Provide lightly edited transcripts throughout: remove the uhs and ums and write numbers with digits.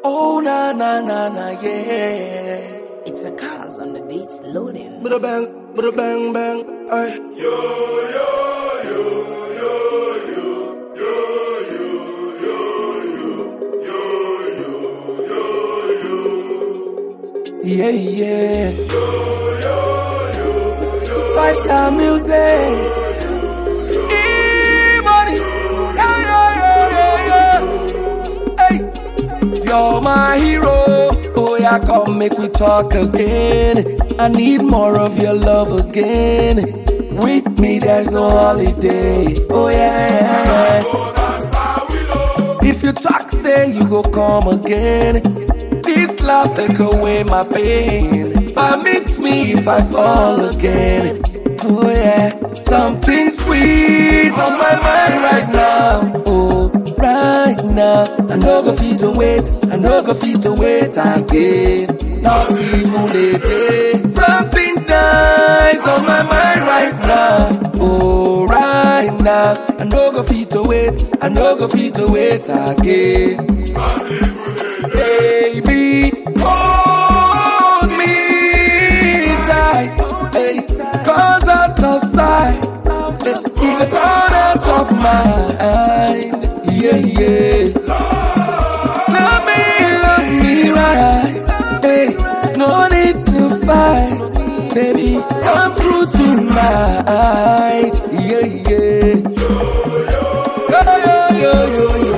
Oh na na na na yeah. It's a cars on the beats loading. Bada bang bang. Ay. Yeah, yeah. 5-star music. E-money. Yeah. Hey, you're my hero. Oh yeah, come make we talk again. I need more of your love again. With me, there's no holiday. Oh yeah. If you talk, say you go come again. This love take away my pain. Permit me if I fall again. Oh yeah, something sweet on my mind right now. Oh, right now. I no go fit to wait. I no go fit to wait again. Not even a day. Something nice on my mind right now. Oh, right now. I no go fit to wait. I no go fit to wait again. Baby, hold me tight, hey, cause out of sight, you get all out of mind, yeah. Love me right, hey, no need to fight, baby, come through tonight, yeah. Yo.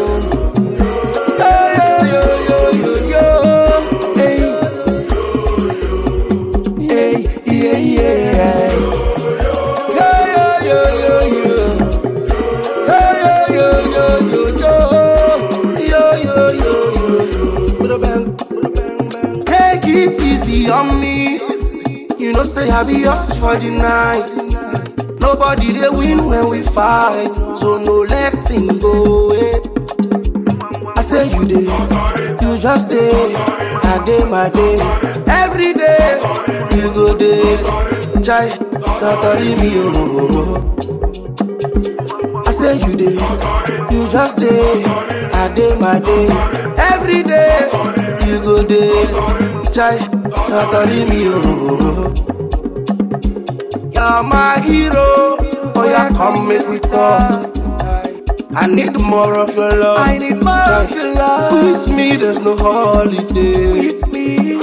Take it easy on me. You know say I be yours for the night. Nobody they win when we fight, so no letting go. I say you dey, you just dey. I dey my day, every day you go dey. Jai, don't me oh. I say you dey, you just dey. I dey my day, every day you go dey. Jai, don't me oh. You're my hero, oh yeah, come make we talk. I need more of your love. I need more of your love. With me, there's no holiday. With me,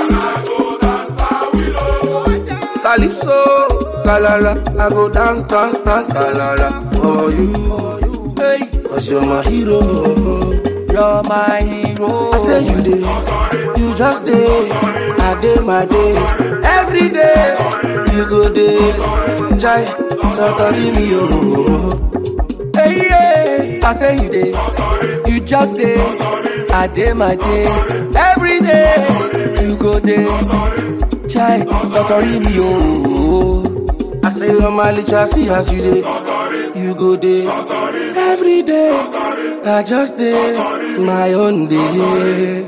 Calypso, galala, I go dance, galala for you. hey, Cause you're my hero. you're my hero. I say you dey, you just dey. I dey my day, every day you go dey. Jai, don't me oh. Hey, yeah. I say you dey, you just dey. I dey my day, every day you go dey. Chai, totori me oh. I say on my licha, see as you dey, you go dey. Every day, I just dey my own day.